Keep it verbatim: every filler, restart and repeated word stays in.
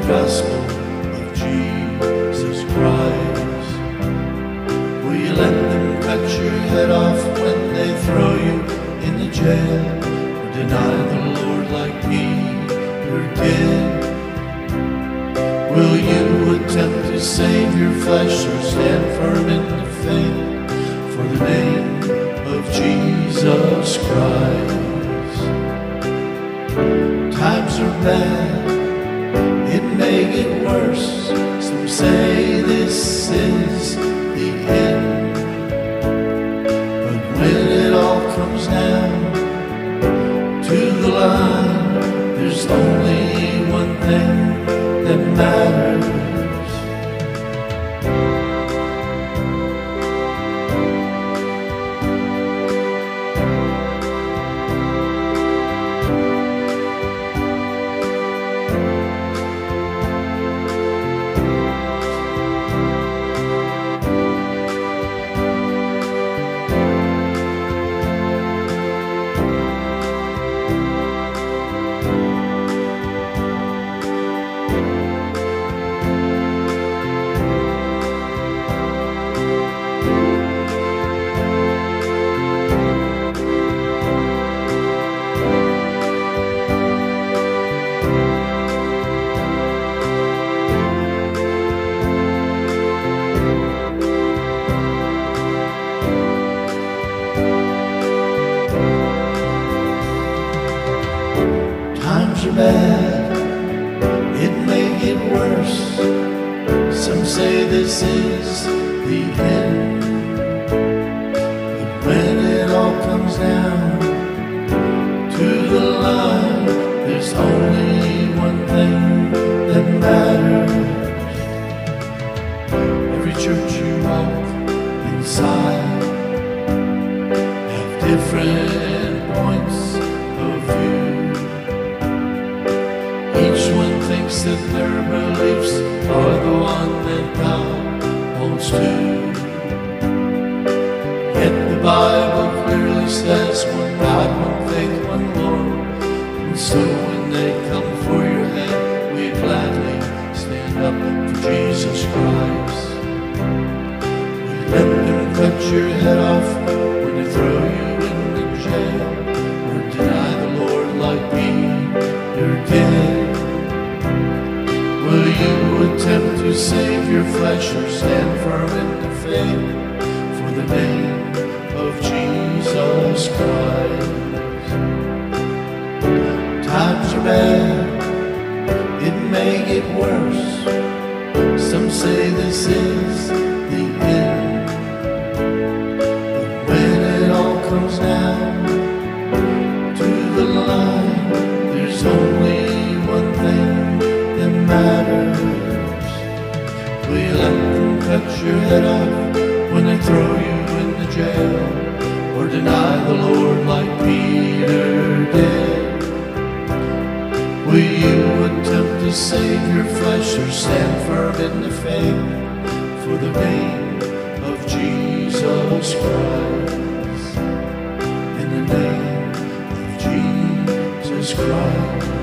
gospel of Jesus Christ? Will you let them cut your head off when they throw you in the jail, or deny the Lord like Peter did? Will you attempt to save your flesh or stand firm in the faith for the name of Jesus Christ? Times are bad, it may get worse. Some say this is the end, but when it all comes down to the line, there's only one thing that matters. Times are bad, it may get worse. Some say this is the end, but when it all comes down to the line, there's only one thing that matters. Every church you walk inside have different points of view. Each one thinks that their beliefs are the one that God holds to. Yet the Bible clearly says one God, one faith, one Lord. And so when they come for your head, we gladly stand up for Jesus Christ. We let them cut your head off when they throw you in the jail, or deny the Lord like Peter did. Will you attempt to save your flesh or stand firm in the faith for the name of Jesus Christ? Times are bad, it may get worse. Some say this is the end, but when it all comes down to the line, there's only one thing that matters. Will you let them cut your head off when they throw you in the jail, or deny the Lord like Peter did? Will you attempt to save your flesh or stand firm in the faith for the name of Jesus Christ? In the name of Jesus Christ.